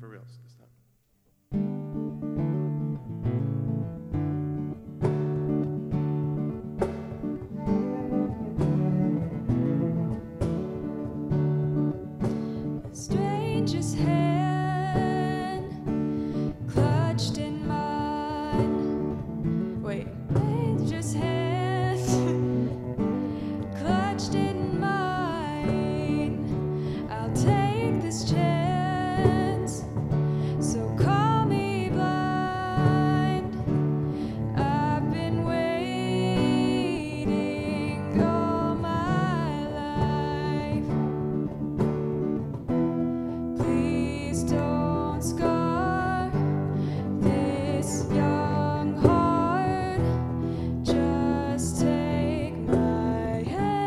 For reals this time. Stranger's hand clutched in mine. Wait, stranger's hand clutched in mine. I'll take this chance, so call me blind. I've been waiting all my life. Please don't scar this young heart. Just take my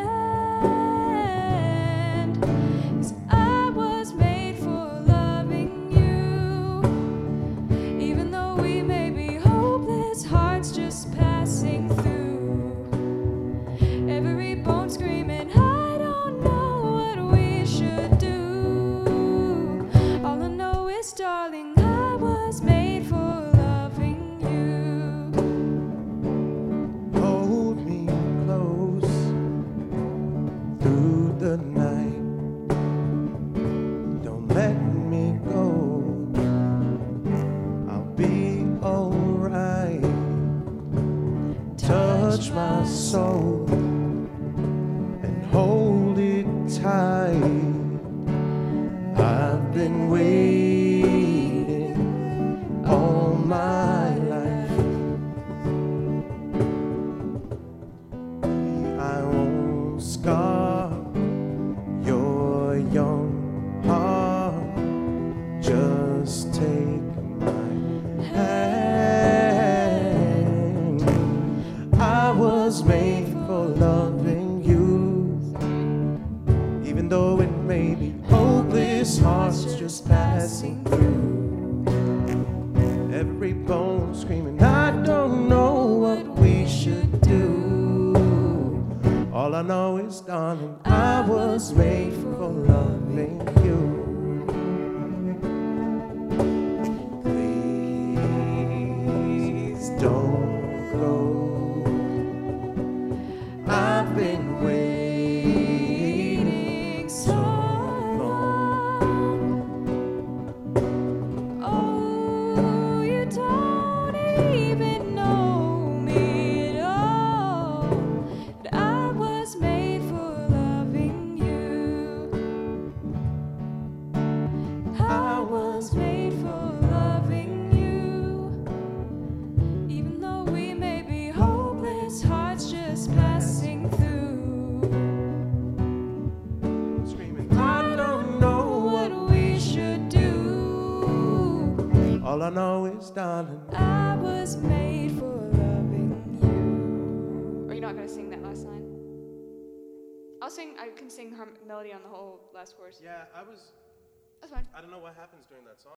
hand. 'Cause I was made for loving you. Even though we may be hopeless, hearts just passing through. Every bone screaming, I don't know what we should do. All I know is, darling, I was made for loving you. Hold me close through the night. Don't let me go. I'll be alright. Touch my soul and hold it tight. I've been waiting all my life. I won't scar your young heart. Just take my hand. I was made for loving you. Even though it may be hopeless, hearts just passing through. Every bone screaming, I don't know what we should do. All I know is, darling, I was made for loving you. Please don't go. I've been waiting so long. Oh, you don't even know me at all. But I was made for loving you. I was made for loving you. Even though we may be hopeless, hearts just passing through. Screaming, I don't know What we should do. all I know is, darling, I was made for loving you. Are you not gonna sing that last line? I'll sing. I can sing melody on the whole last chorus. yeah, That's fine. I don't know what happens during that song.